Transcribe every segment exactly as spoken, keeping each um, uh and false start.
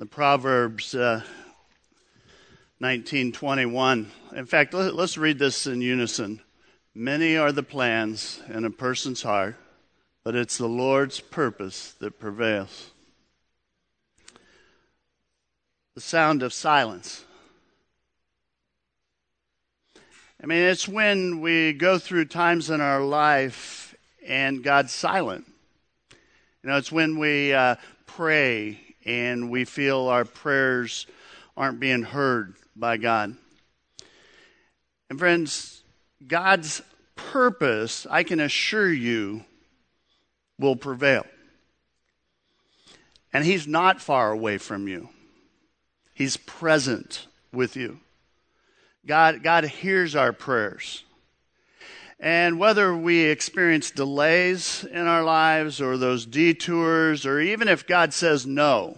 The Proverbs uh, nineteen twenty-one. In fact, let, let's read this in unison. Many are the plans in a person's heart, but it's the Lord's purpose that prevails. The sound of silence. I mean, it's when we go through times in our life and God's silent. You know, it's when we uh, pray and we feel our prayers aren't being heard by God. And friends, God's purpose, I can assure you, will prevail. And He's not far away from you. He's present with you. God, God hears our prayers. And whether we experience delays in our lives or those detours, or even if God says no,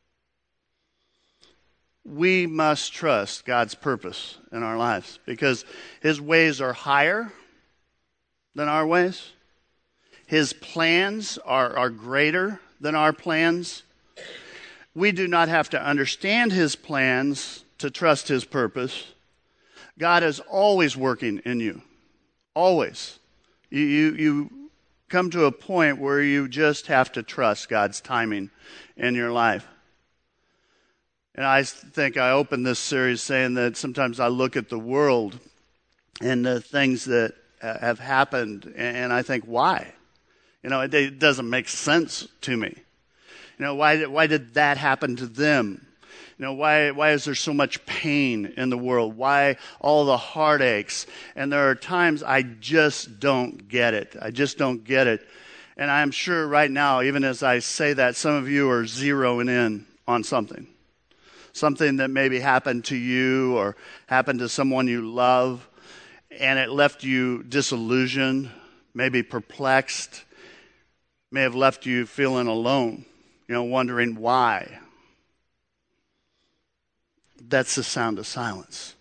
we must trust God's purpose in our lives because His ways are higher than our ways. His plans are, are greater than our plans. We do not have to understand His plans to trust His purpose. God is always working in you. Always. You, you, you come to a point where you just have to trust God's timing in your life. And I think I opened this series saying that sometimes I look at the world and the things that have happened and I think, why? You know, it, it doesn't make sense to me. You know, why, why did that happen to them? You know, why why is there so much pain in the world? Why all the heartaches? And there are times I just don't get it. I just don't get it. And I'm sure right now, even as I say that, some of you are zeroing in on something. Something that maybe happened to you or happened to someone you love, and it left you disillusioned, maybe perplexed, may have left you feeling alone, you know, wondering why. That's the sound of silence.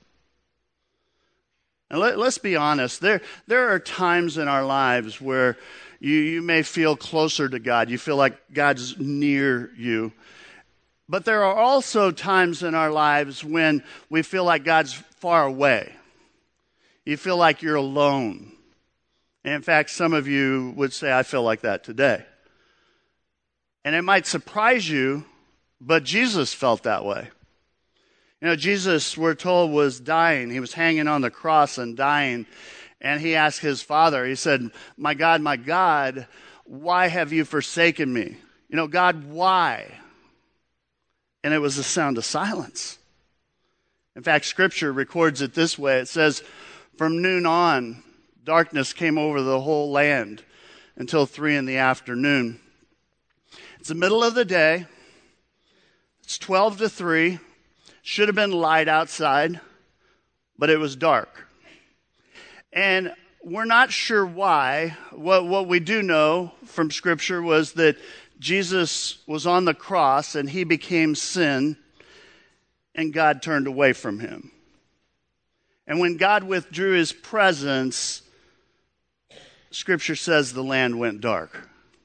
And let, let's be honest, there, there are times in our lives where you, you may feel closer to God. You feel like God's near you. But there are also times in our lives when we feel like God's far away. You feel like you're alone. And in fact, some of you would say, I feel like that today. And it might surprise you, but Jesus felt that way. You know, Jesus, we're told, was dying. He was hanging on the cross and dying. And he asked his Father, he said, my God, my God, why have you forsaken me? You know, God, why? And it was the sound of silence. In fact, Scripture records it this way. It says, from noon on, darkness came over the whole land until three in the afternoon. It's the middle of the day. It's twelve to three. Should have been light outside, but it was dark. And we're not sure why. What, what we do know from Scripture was that Jesus was on the cross and He became sin, and God turned away from Him. And when God withdrew His presence, Scripture says the land went dark.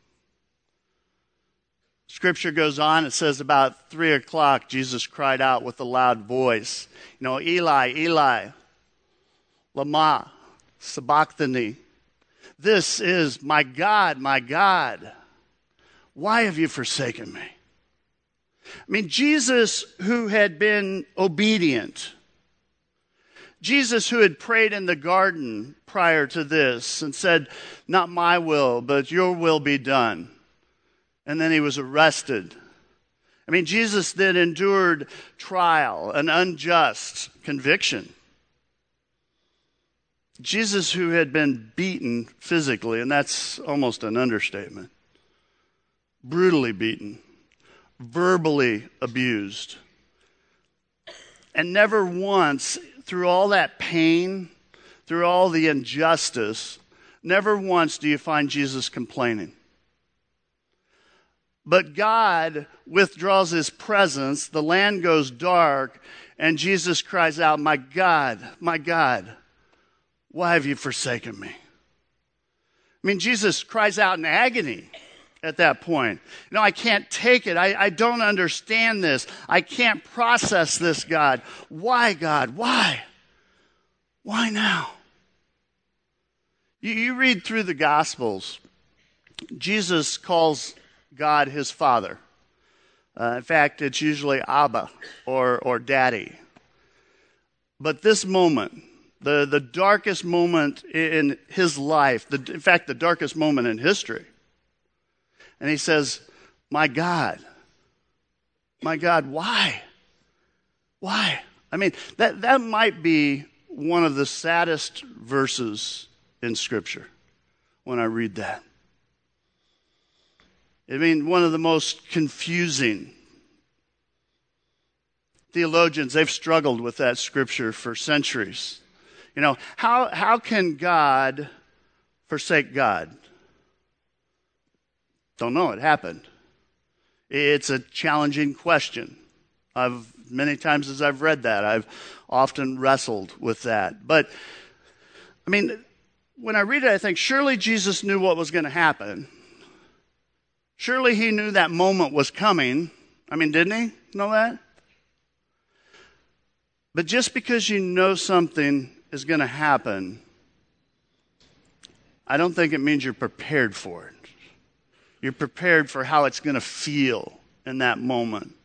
Scripture goes on, it says about three o'clock, Jesus cried out with a loud voice, you know, Eli, Eli, lama sabachthani. This is my God, my God. Why have you forsaken me? I mean, Jesus, who had been obedient, Jesus, who had prayed in the garden prior to this and said, not my will, but your will be done. And then he was arrested. I mean, Jesus then endured trial, an unjust conviction. Jesus, who had been beaten physically, and that's almost an understatement, brutally beaten, verbally abused, and never once, through all that pain, through all the injustice, never once do you find Jesus complaining. But God withdraws His presence, the land goes dark, and Jesus cries out, my God, my God, why have you forsaken me? I mean, Jesus cries out in agony. at that point. You know, I can't take it. I, I don't understand this. I can't process this, God. Why, God? Why? Why now? You, you read through the Gospels, Jesus calls God his Father. Uh, in fact, it's usually Abba or, or Daddy. But this moment, the, the darkest moment in his life, the, in fact, the darkest moment in history, and he says, my God, my God, why? Why? I mean, that, that might be one of the saddest verses in Scripture when I read that. I mean, one of the most confusing. Theologians, they've struggled with that Scripture for centuries. You know, how, how can God forsake God? Don't know. It happened. It's a challenging question. I've many times as I've read that, I've often wrestled with that. But, I mean, when I read it, I think surely Jesus knew what was going to happen. Surely he knew that moment was coming. I mean, didn't he know that? But just because you know something is going to happen, I don't think it means you're prepared for it. You're prepared for how it's going to feel in that moment.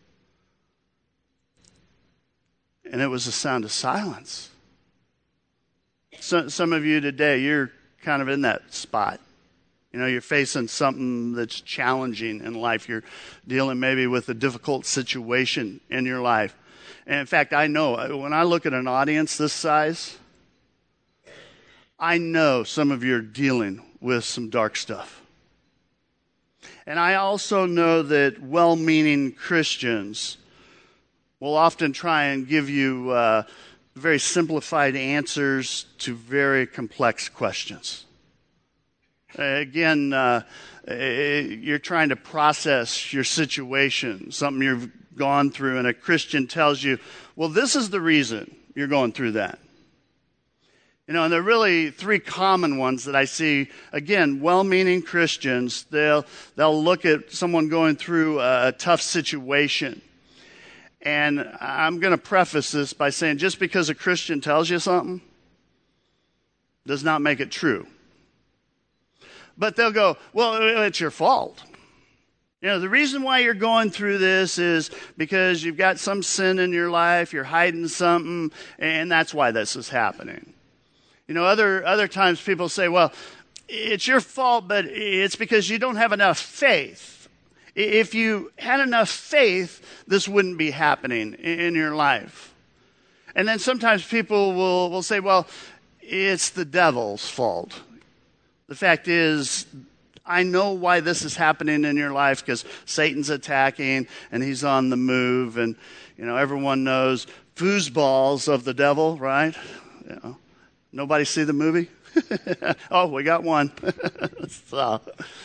And it was a sound of silence. So, some of you today, you're kind of in that spot. You know, you're facing something that's challenging in life. You're dealing maybe with a difficult situation in your life. And in fact, I know when I look at an audience this size, I know some of you are dealing with some dark stuff. And I also know that well-meaning Christians will often try and give you uh, very simplified answers to very complex questions. Uh, again, uh, you're trying to process your situation, something you've gone through, and a Christian tells you, well, this is the reason you're going through that. You know, and there are really three common ones that I see. Again, well-meaning Christians, they'll they'll look at someone going through a, a tough situation. And I'm going to preface this by saying just because a Christian tells you something does not make it true. But they'll go, well, it's your fault. You know, the reason why you're going through this is because you've got some sin in your life, you're hiding something, and that's why this is happening. You know, other other times people say, well, it's your fault, but it's because you don't have enough faith. If you had enough faith, this wouldn't be happening in your life. And then sometimes people will, will say, well, it's the devil's fault. The fact is, I know why this is happening in your life because Satan's attacking and he's on the move. And, you know, everyone knows foosballs of the devil, right? You know. Nobody see the movie? Oh, we got one. So,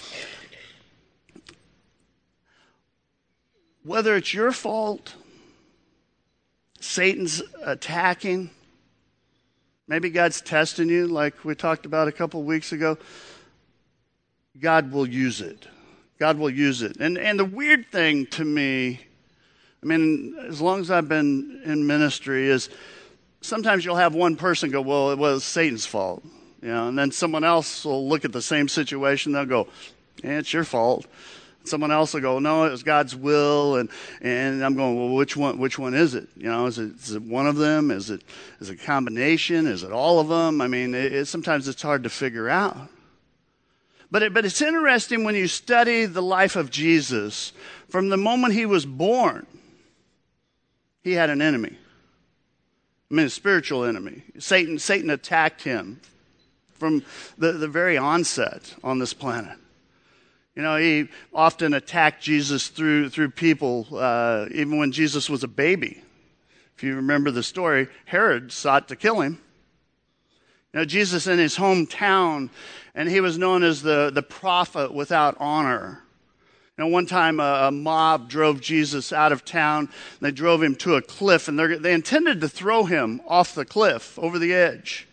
whether it's your fault, Satan's attacking, maybe God's testing you like we talked about a couple weeks ago, God will use it. God will use it. And and the weird thing to me, I mean, as long as I've been in ministry, is sometimes you'll have one person go, well, it was Satan's fault. You know, and then someone else will look at the same situation, they'll go, yeah, it's your fault. Someone else will go, no, it was God's will, and and I'm going, well, which one which one is it? You know, is it, is it one of them? Is it is it a combination? Is it all of them? I mean, it, it, sometimes it's hard to figure out. But it, but it's interesting when you study the life of Jesus, from the moment he was born, he had an enemy. I mean, a spiritual enemy. Satan, Satan attacked him from the, the very onset on this planet. You know, he often attacked Jesus through through people, uh, even when Jesus was a baby. If you remember the story, Herod sought to kill him. You know, Jesus in his hometown, and he was known as the, the prophet without honor. You know, one time a, a mob drove Jesus out of town. They drove him to a cliff, and they intended to throw him off the cliff, over the edge.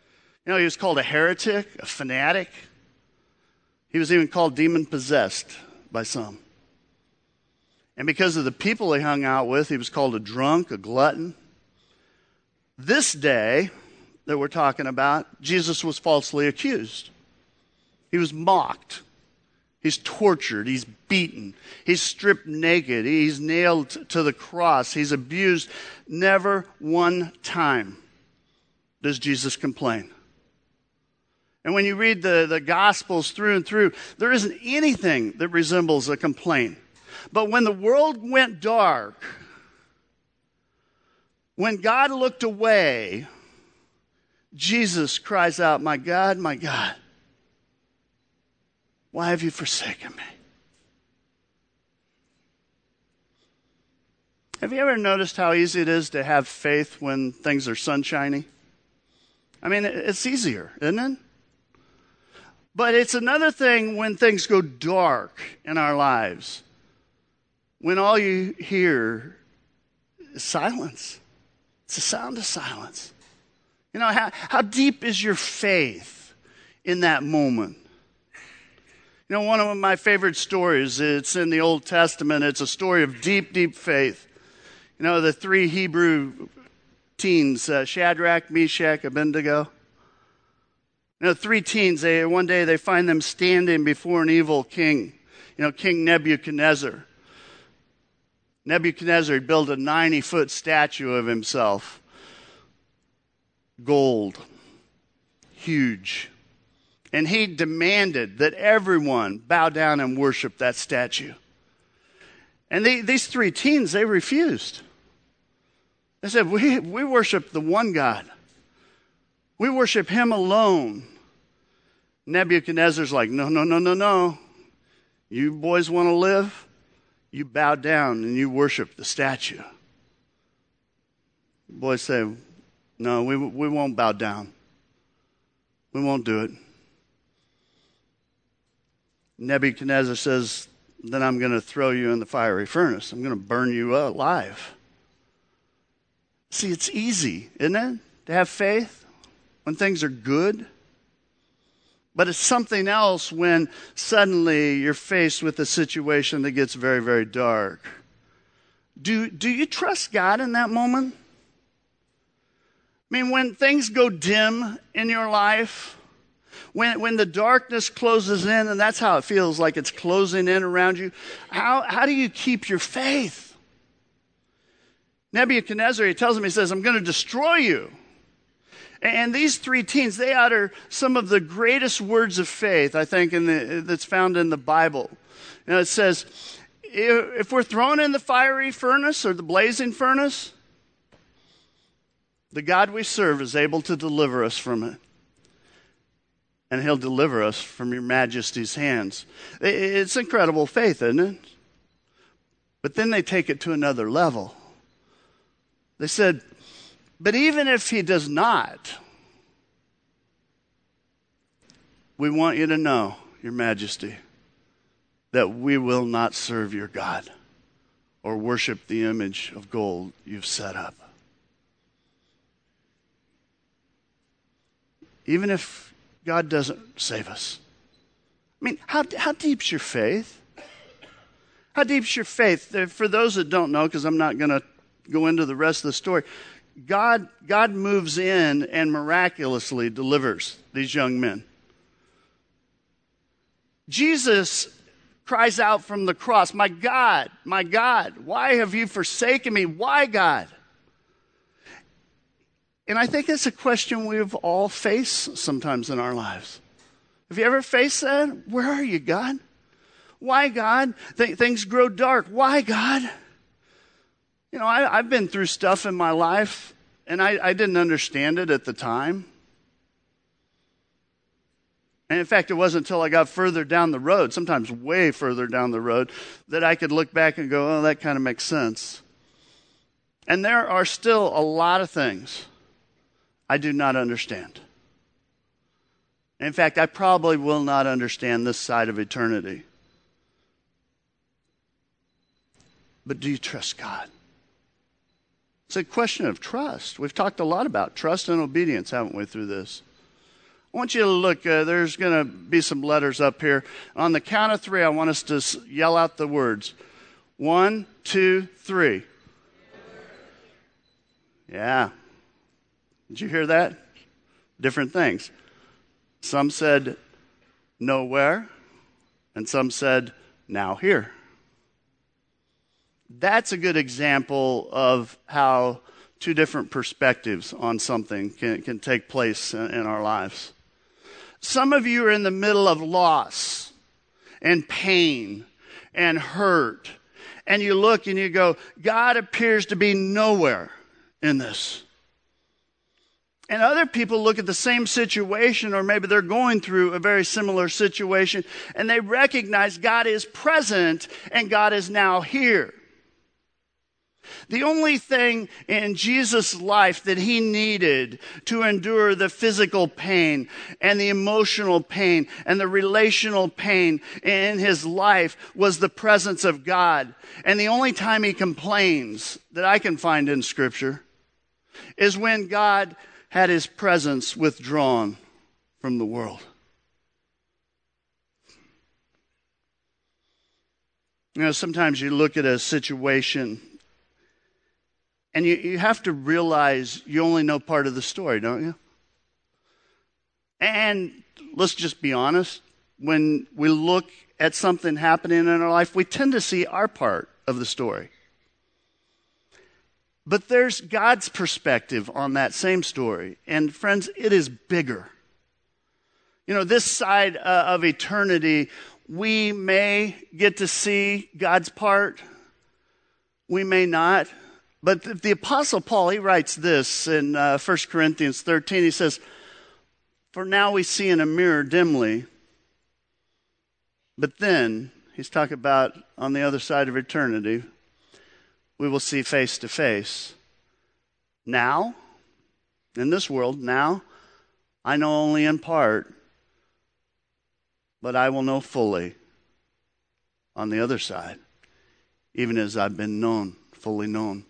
You know, he was called a heretic, a fanatic. He was even called demon-possessed by some. And because of the people he hung out with, he was called a drunk, a glutton. This day that we're talking about, Jesus was falsely accused. He was mocked. He's tortured. He's beaten. He's stripped naked. He's nailed to the cross. He's abused. Never one time does Jesus complain. And when you read the, the Gospels through and through, there isn't anything that resembles a complaint. But when the world went dark, when God looked away, Jesus cries out, "My God, my God, why have you forsaken me?" Have you ever noticed how easy it is to have faith when things are sunshiny? I mean, it's easier, isn't it? But it's another thing when things go dark in our lives, when all you hear is silence. It's the sound of silence. You know, how, how deep is your faith in that moment? You know, one of my favorite stories, it's in the Old Testament. It's a story of deep, deep faith. You know, the three Hebrew teens, uh, Shadrach, Meshach, Abednego. You know, three teens, they, one day they find them standing before an evil king, you know, King Nebuchadnezzar. Nebuchadnezzar had built a ninety-foot statue of himself. Gold. Huge. And he demanded that everyone bow down and worship that statue. And they, these three teens, they refused. They said, we, we worship the one God. We worship him alone. Nebuchadnezzar's like, no, no, no, no, no. You boys want to live? You bow down and you worship the statue. The boys say, no, we, we won't bow down. We won't do it. Nebuchadnezzar says, then I'm going to throw you in the fiery furnace. I'm going to burn you alive. See, it's easy, isn't it, to have faith when things are good? But it's something else when suddenly you're faced with a situation that gets very, very dark. Do, do you trust God in that moment? I mean, when things go dim in your life, when, when the darkness closes in, and that's how it feels like it's closing in around you, how, how do you keep your faith? Nebuchadnezzar, he tells him, he says, I'm going to destroy you. And these three teens, they utter some of the greatest words of faith, I think, in the, that's found in the Bible. You know, it says, if we're thrown in the fiery furnace or the blazing furnace, the God we serve is able to deliver us from it. And he'll deliver us from your majesty's hands. It's incredible faith, isn't it? But then they take it to another level. They said, but even if he does not, we want you to know, your majesty, that we will not serve your God or worship the image of gold you've set up. Even if God doesn't save us. I mean, how, how deep's your faith? How deep's your faith? For those that don't know, because I'm not going to go into the rest of the story, God, God moves in and miraculously delivers these young men. Jesus cries out from the cross, my God, my God, why have you forsaken me? Why, God? And I think it's a question we've all faced sometimes in our lives. Have you ever faced that? Where are you, God? Why, God? Th- things grow dark. Why, God? You know, I, I've been through stuff in my life, and I, I didn't understand it at the time. And in fact, it wasn't until I got further down the road, sometimes way further down the road, that I could look back and go, oh, that kind of makes sense. And there are still a lot of things I do not understand. In fact, I probably will not understand this side of eternity. But do you trust God? It's a question of trust. We've talked a lot about trust and obedience, haven't we, through this? I want you to look. Uh, there's going to be some letters up here. On the count of three, I want us to s- yell out the words. One, two, three. Yeah. Did you hear that? Different things. Some said nowhere, and some said now here. That's a good example of how two different perspectives on something can, can take place in, in our lives. Some of you are in the middle of loss and pain and hurt, and you look and you go, God appears to be nowhere in this. And other people look at the same situation, or maybe they're going through a very similar situation, and they recognize God is present and God is now here. The only thing in Jesus' life that he needed to endure the physical pain and the emotional pain and the relational pain in his life was the presence of God. And the only time he complains that I can find in Scripture is when God had his presence withdrawn from the world. You know, sometimes you look at a situation and you, you have to realize you only know part of the story, don't you? And let's just be honest. When we look at something happening in our life, we tend to see our part of the story. But there's God's perspective on that same story. And friends, it is bigger. You know, this side uh, of eternity, we may get to see God's part. We may not. But the, the Apostle Paul, he writes this in uh, First Corinthians thirteen. He says, for now we see in a mirror dimly. But then, he's talking about on the other side of eternity, we will see face to face. Now, in this world, now, I know only in part, but I will know fully on the other side, even as I've been known, fully known.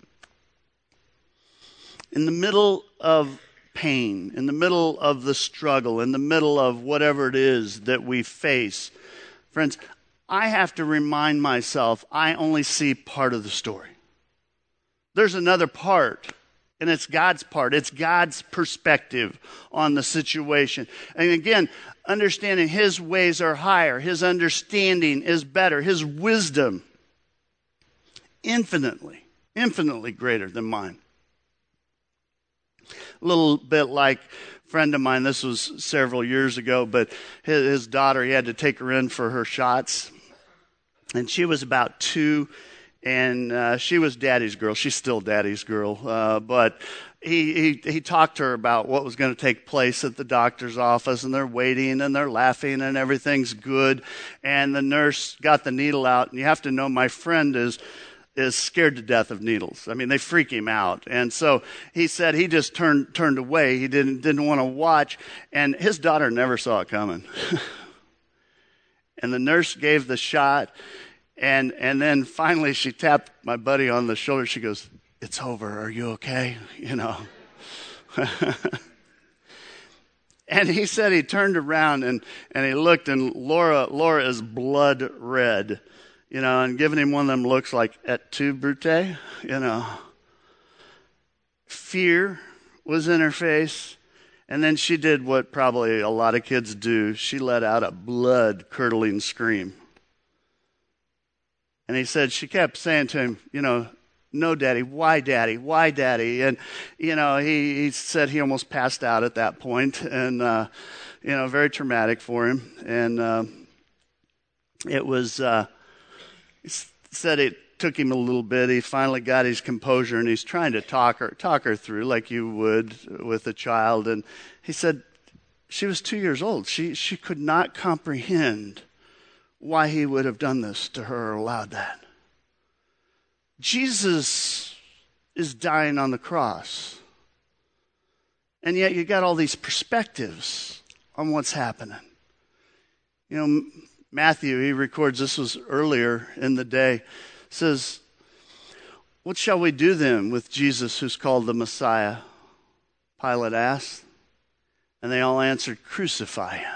In the middle of pain, in the middle of the struggle, in the middle of whatever it is that we face, friends, I have to remind myself I only see part of the story. There's another part, and it's God's part. It's God's perspective on the situation. And again, understanding his ways are higher. His understanding is better. His wisdom, infinitely, infinitely greater than mine. A little bit like a friend of mine, this was several years ago, but his, his daughter, he had to take her in for her shots. And she was about two. And uh, she was daddy's girl. She's still daddy's girl. Uh, but he, he he talked to her about what was going to take place at the doctor's office. And they're waiting and they're laughing and everything's good. And the nurse got the needle out. And you have to know my friend is is scared to death of needles. I mean, they freak him out. And so he said he just turned turned away. He didn't didn't want to watch. And his daughter never saw it coming. And the nurse gave the shot. And and then finally she tapped my buddy on the shoulder. She goes, it's over. Are you okay? You know. And he said he turned around and, and he looked, and Laura Laura is blood red, you know, and giving him one of them looks like, et tu, Brute? You know. Fear was in her face. And then she did what probably a lot of kids do. She let out a blood-curdling scream. And he said, she kept saying to him, you know, no, Daddy, why, Daddy, why, Daddy? And, you know, he, he said he almost passed out at that point, and, uh, you know, very traumatic for him. And uh, it was, uh, he said it took him a little bit. He finally got his composure, and he's trying to talk her, talk her through like you would with a child. And he said, she was two years old. She, she could not comprehend why he would have done this to her or allowed that. Jesus is dying on the cross. And yet you got all these perspectives on what's happening. You know, Matthew, he records, this was earlier in the day, says, what shall we do then with Jesus who's called the Messiah? Pilate asked. And they all answered, "Crucify him."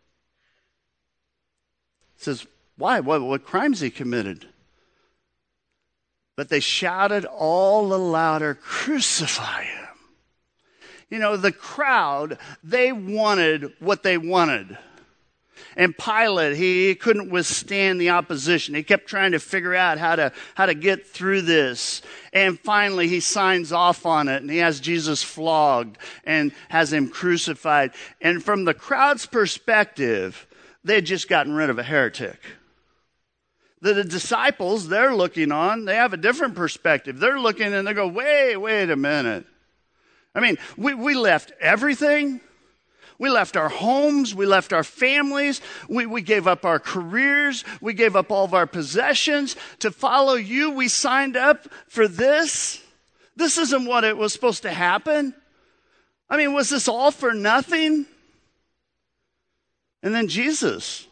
It says, why? What, what crimes he committed? But they shouted all the louder, "Crucify him." You know, the crowd, they wanted what they wanted. And Pilate, he, he couldn't withstand the opposition. He kept trying to figure out how to, how to get through this. And finally, he signs off on it, and he has Jesus flogged and has him crucified. And from the crowd's perspective, they had just gotten rid of a heretic. The, the disciples, they're looking on, they have a different perspective. They're looking and they go, wait, wait a minute. I mean, we, we left everything. We left our homes. We left our families. We, we gave up our careers. We gave up all of our possessions to follow you. We signed up for this. This isn't what it was supposed to happen. I mean, was this all for nothing? And then Jesus,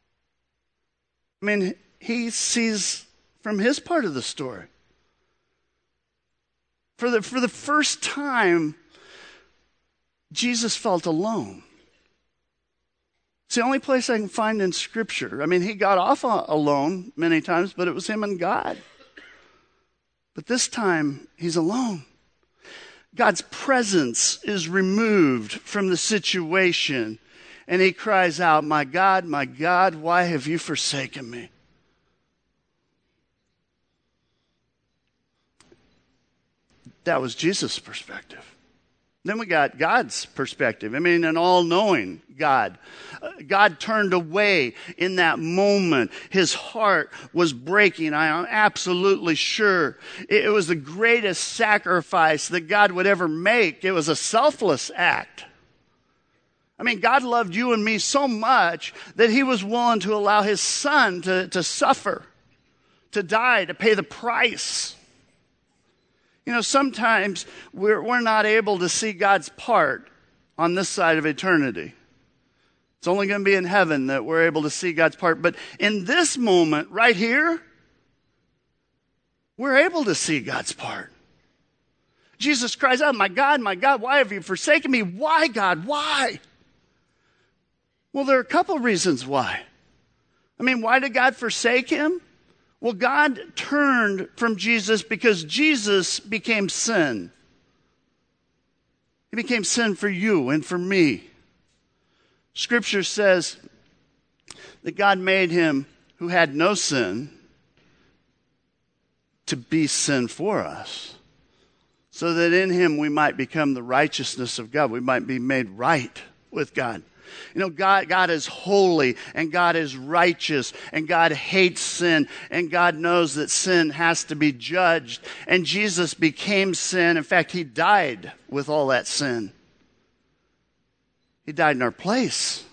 I mean, he sees from his part of the story. For the, for the first time, Jesus felt alone. It's the only place I can find in Scripture. I mean, he got off alone many times, but it was him and God. But this time, he's alone. God's presence is removed from the situation, and he cries out, "My God, my God, why have you forsaken me?" That was Jesus' perspective. Then we got God's perspective. I mean, an all-knowing God. God turned away in that moment. His heart was breaking. I am absolutely sure. It was the greatest sacrifice that God would ever make. It was a selfless act. I mean, God loved you and me so much that he was willing to allow his son to, to suffer, to die, to pay the price. You know, sometimes we're, we're not able to see God's part on this side of eternity. It's only going to be in heaven that we're able to see God's part. But in this moment right here, we're able to see God's part. Jesus cries out, "My God, my God, why have you forsaken me? Why, God, why?" Well, there are a couple of reasons why. I mean, why did God forsake him? Well, God turned from Jesus because Jesus became sin. He became sin for you and for me. Scripture says that God made him who had no sin to be sin for us, so that in him we might become the righteousness of God. We might be made right with God. You know, God, God is holy and God is righteous and God hates sin and God knows that sin has to be judged. And Jesus became sin. In fact, he died with all that sin. He died in our place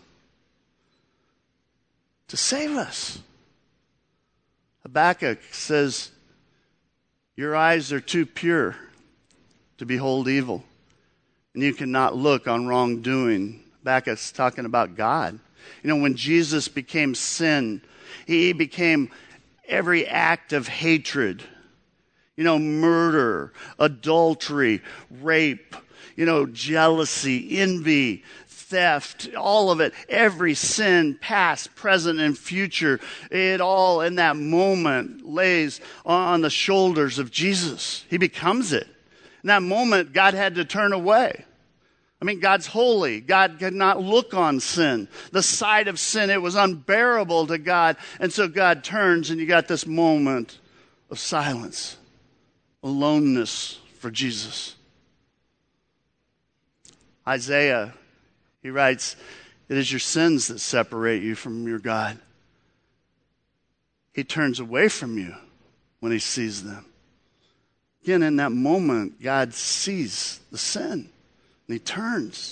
to save us. Habakkuk says, "Your eyes are too pure to behold evil, and you cannot look on wrongdoing." Habakkuk's talking about God. You know, when Jesus became sin, he became every act of hatred. You know, murder, adultery, rape, you know, jealousy, envy, theft, all of it, every sin, past, present, and future, it all in that moment lays on the shoulders of Jesus. He becomes it. In that moment, God had to turn away. I mean, God's holy. God could not look on sin. The sight of sin, it was unbearable to God. And so God turns and you got this moment of silence, aloneness for Jesus. Isaiah, he writes, "It is your sins that separate you from your God." He turns away from you when he sees them. Again, in that moment, God sees the sin. And he turns.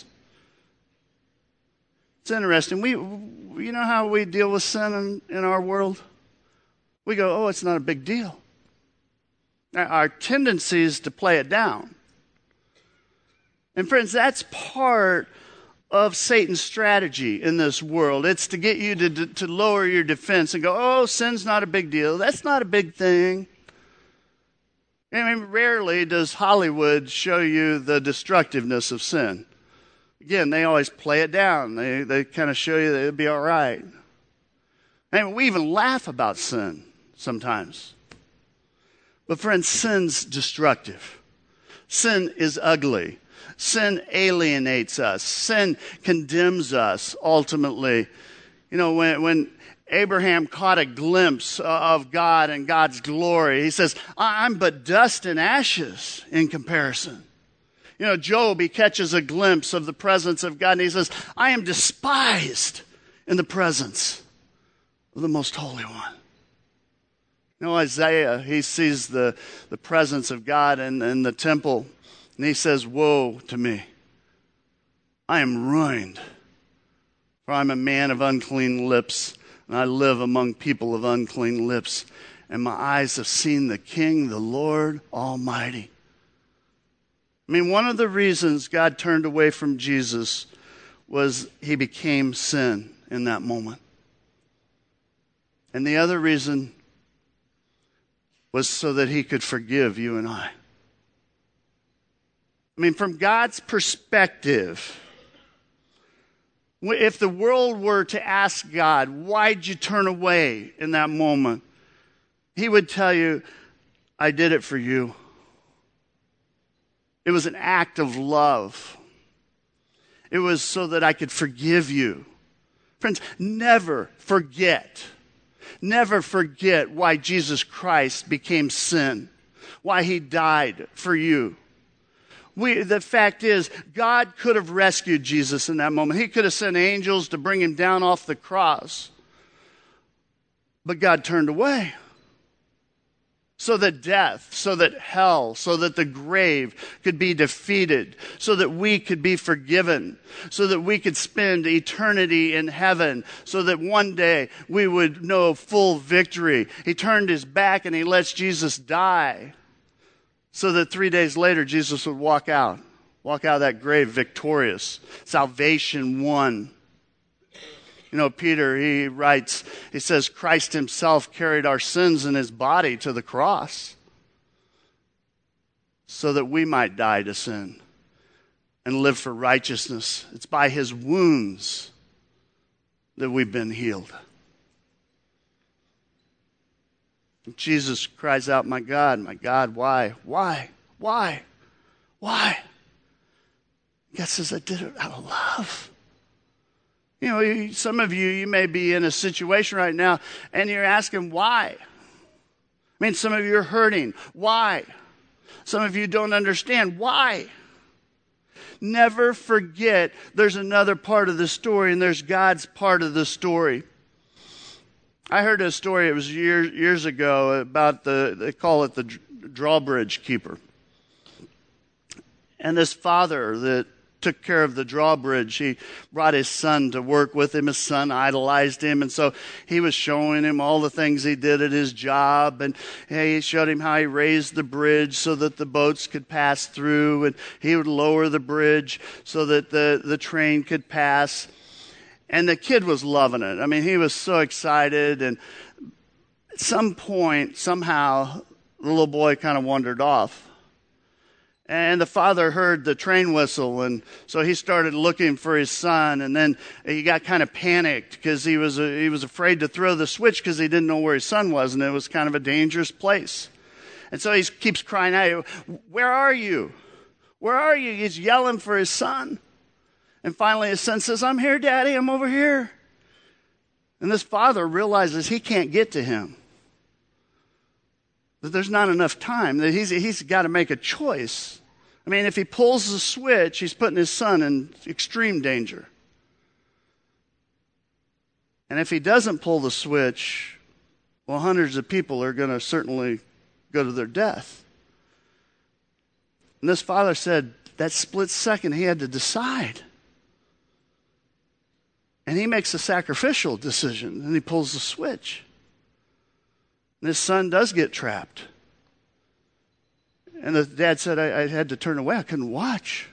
It's interesting. We, you know how we deal with sin in, in our world? We go, "Oh, it's not a big deal." Now, our tendency is to play it down. And friends, that's part of Satan's strategy in this world. It's to get you to, to lower your defense and go, "Oh, sin's not a big deal. That's not a big thing." I mean, rarely does Hollywood show you the destructiveness of sin. again, they always play it down. They, they kind of show you that it'll be all right. And we even laugh about sin sometimes. But friends, sin's destructive. Sin is ugly. Sin alienates us. Sin condemns us ultimately. You know, when, when Abraham caught a glimpse of God and God's glory, he says, I'm but dust and ashes in comparison. You know, Job, he catches a glimpse of the presence of God and he says, I am despised in the presence of the Most Holy One. You know, Isaiah, he sees the, the presence of God in, in the temple, and he says, woe to me. I am ruined, for I'm a man of unclean lips, and I live among people of unclean lips, and my eyes have seen the King, the Lord Almighty. I mean, one of the reasons God turned away from Jesus was he became sin in that moment. And the other reason was so that he could forgive you and I. I mean, from God's perspective, if the world were to ask God, why'd you turn away in that moment? He would tell you, I did it for you. It was an act of love. It was so that I could forgive you. Friends, never forget. Never forget why Jesus Christ became sin, why he died for you. We, the fact is, God could have rescued Jesus in that moment. He could have sent angels to bring him down off the cross. But God turned away. So that death, so that hell, so that the grave could be defeated, so that we could be forgiven, so that we could spend eternity in heaven, so that one day we would know full victory. He turned his back and he lets Jesus die, so that three days later Jesus would walk out, walk out of that grave victorious. Salvation won. You know, Peter, he writes, he says, Christ himself carried our sins in his body to the cross so that we might die to sin and live for righteousness. It's by his wounds that we've been healed. And Jesus cries out, my God, my God, why? Why? Why? Why? God says, I did it out of love. You know, some of you, you may be in a situation right now and you're asking why. I mean, some of you are hurting. Why? Some of you don't understand. Why? Never forget there's another part of the story and there's God's part of the story. I heard a story, it was years, years ago, about the, they call it the drawbridge keeper. And this father that took care of the drawbridge, he brought his son to work with him. His son idolized him, and so he was showing him all the things he did at his job, and he showed him how he raised the bridge so that the boats could pass through, and he would lower the bridge so that the, the train could pass. And the kid was loving it. I mean, he was so excited, and at some point, somehow, the little boy kind of wandered off. And the father heard the train whistle, and so he started looking for his son, and then he got kind of panicked because he was uh, he was afraid to throw the switch because he didn't know where his son was, and it was kind of a dangerous place. And so he keeps crying out, where are you? Where are you? He's yelling for his son. And finally his son says, I'm here, Daddy, I'm over here. And this father realizes he can't get to him, that there's not enough time, that he's, he's got to make a choice. I mean, if he pulls the switch, he's putting his son in extreme danger. And if he doesn't pull the switch, well, hundreds of people are going to certainly go to their death. And this father said that split second he had to decide. And he makes a sacrificial decision, and he pulls the switch. And his son does get trapped. And the dad said, I, I had to turn away. I couldn't watch.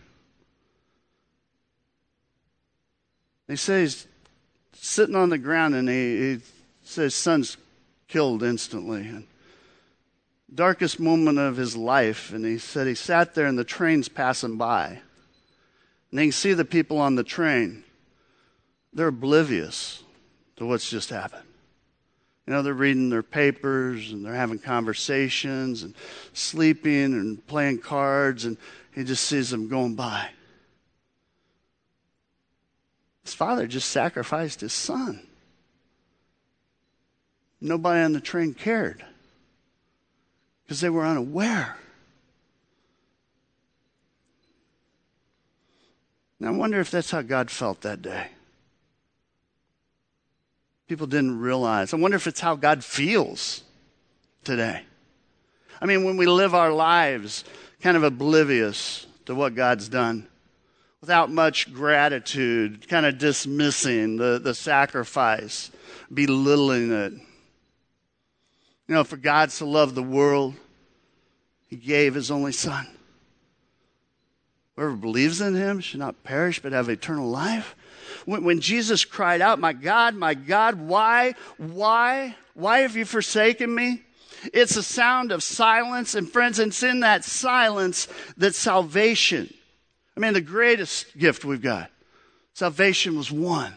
He says, sitting on the ground, and he, he says, son's killed instantly. And darkest moment of his life. And he said he sat there, and the train's passing by. And they can see the people on the train. They're oblivious to what's just happened. You know, they're reading their papers and they're having conversations and sleeping and playing cards, and he just sees them going by. His father just sacrificed his son. Nobody on the train cared because they were unaware. Now, I wonder if that's how God felt that day. People didn't realize. I wonder if it's how God feels today. I mean, when we live our lives kind of oblivious to what God's done, without much gratitude, kind of dismissing the, the sacrifice, belittling it. You know, for God so loved the world, he gave his only son. Whoever believes in him should not perish but have eternal life. When, when Jesus cried out, my God, my God, why, why, why have you forsaken me? It's a sound of silence. And friends, it's in that silence that salvation, I mean, the greatest gift we've got, salvation was won.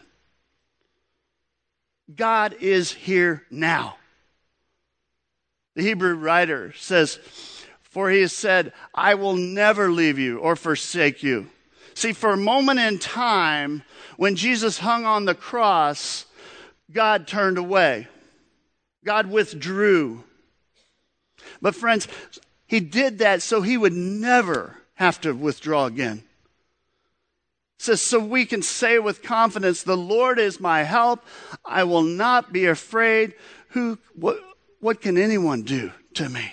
God is here now. The Hebrew writer says, for he has said, I will never leave you or forsake you. See, for a moment in time, when Jesus hung on the cross, God turned away. God withdrew. But friends, he did that so he would never have to withdraw again. It says, so we can say with confidence, the Lord is my help. I will not be afraid. Who, what, what can anyone do to me?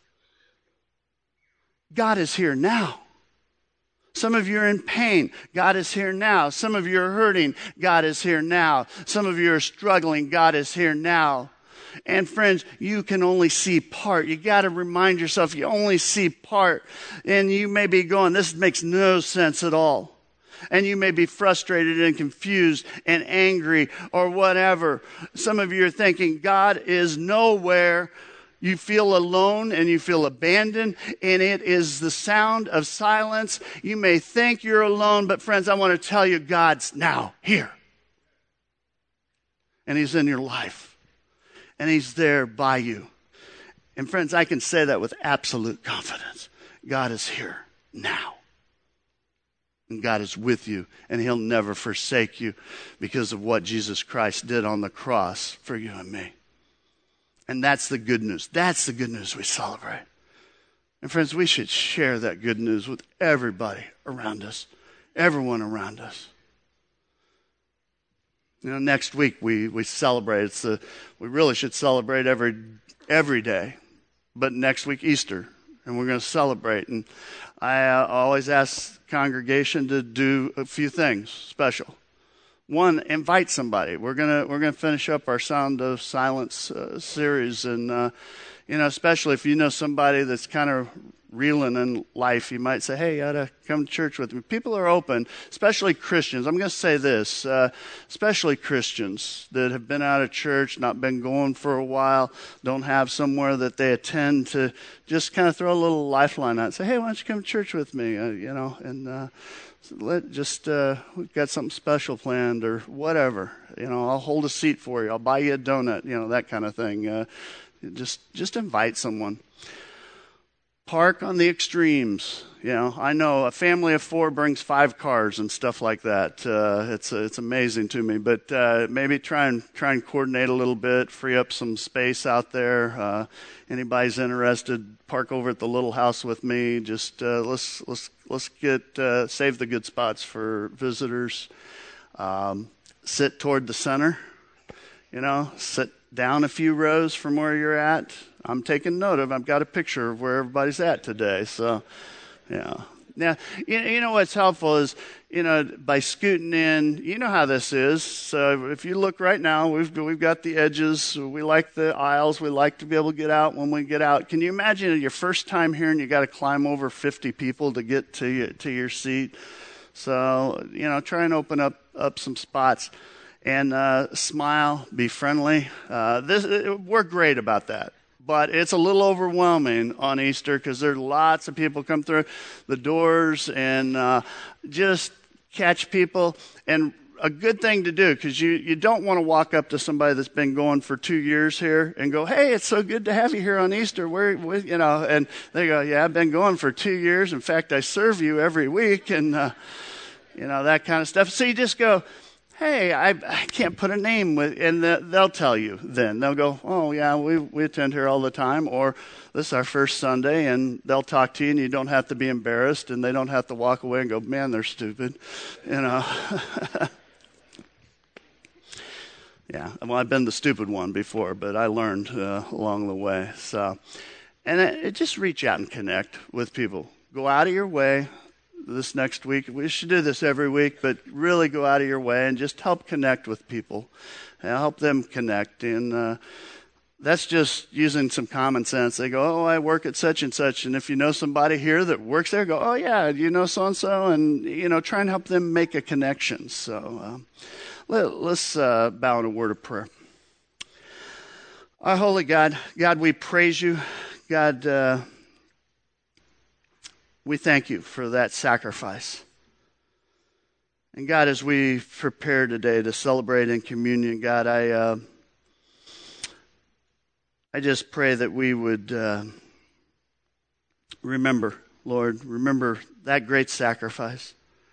God is here now. Some of you are in pain. God is here now. Some of you are hurting. God is here now. Some of you are struggling. God is here now. And friends, you can only see part. You got to remind yourself you only see part. And you may be going, this makes no sense at all. And you may be frustrated and confused and angry or whatever. Some of you are thinking, God is nowhere. You feel alone and you feel abandoned, and it is the sound of silence. You may think you're alone, but friends, I want to tell you, God's now here. And he's in your life. And he's there by you. And friends, I can say that with absolute confidence. God is here now. And God is with you, and he'll never forsake you because of what Jesus Christ did on the cross for you and me. And that's the good news. That's the good news we celebrate. And friends, we should share that good news with everybody around us, everyone around us. You know, next week we, we celebrate. It's a, we really should celebrate every every day. But next week, Easter, and we're going to celebrate. And I uh, always ask the congregation to do a few things special. One, invite somebody. We're gonna we're gonna finish up our Sound of Silence uh, series, and uh, you know, especially if you know somebody that's kind of reeling in life, you might say, "Hey, you ought to come to church with me." People are open, especially Christians. I'm going to say this, uh, especially Christians that have been out of church, not been going for a while, don't have somewhere that they attend, to just kind of throw a little lifeline out and say, "Hey, why don't you come to church with me?" Uh, you know, and. Uh, Let just uh, we've got something special planned or whatever. You know, I'll hold a seat for you. I'll buy you a donut. You know, that kind of thing. Uh, just just invite someone. Park on the extremes. You know, I know a family of four brings five cars and stuff like that. Uh, it's it's amazing to me. But uh, maybe try and try and coordinate a little bit, free up some space out there. Uh, anybody's interested, park over at the little house with me. Just uh, let's let's let's get uh, save the good spots for visitors. Um, sit toward the center. You know, sit down a few rows from where you're at. I'm taking note of. I've got a picture of where everybody's at today. So. Yeah. Now, you, you know what's helpful is, you know, by scooting in, you know how this is. So if you look right now, we've we've got the edges. We like the aisles. We like to be able to get out when we get out. Can you imagine your first time here and you got to climb over fifty people to get to you, to your seat? So, you know, try and open up, up some spots and uh, smile, be friendly. Uh, this we're great about that. But it's a little overwhelming on Easter because there are lots of people come through the doors, and uh, just catch people. And a good thing to do, because you, you don't want to walk up to somebody that's been going for two years here and go, hey, it's so good to have you here on Easter. Where, where you know, and they go, yeah, I've been going for two years. In fact, I serve you every week, and uh, you know, that kind of stuff. So you just go, hey, I, I can't put a name with, and the, they'll tell you then. They'll go, oh, yeah, we, we attend here all the time, or this is our first Sunday, and they'll talk to you, and you don't have to be embarrassed, and they don't have to walk away and go, man, they're stupid, you know. Yeah, well, I've been the stupid one before, but I learned uh, along the way. So, and it, it just reach out and connect with people. Go out of your way. This next week, we should do this every week, but really go out of your way and just help connect with people, and help them connect. And uh, that's just using some common sense. They go, oh, I work at such and such, and if you know somebody here that works there, go, oh yeah, you know so and so, and you know, try and help them make a connection. So. Um, Let, let's uh, bow in a word of prayer. Our holy God, God, we praise you. God, uh, we thank you for that sacrifice. And God, as we prepare today to celebrate in communion, God, I uh, I just pray that we would uh, remember, Lord, remember that great sacrifice.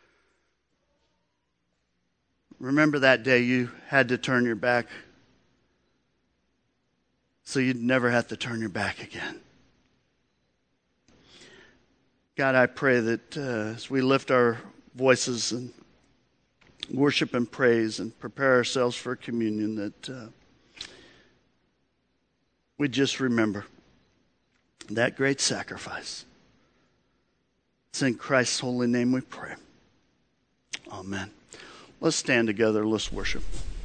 Remember that day you had to turn your back so you'd never have to turn your back again. God, I pray that uh, as we lift our voices and worship and praise and prepare ourselves for communion, that uh, we just remember that great sacrifice. It's in Christ's holy name we pray. Amen. Let's stand together. Let's worship.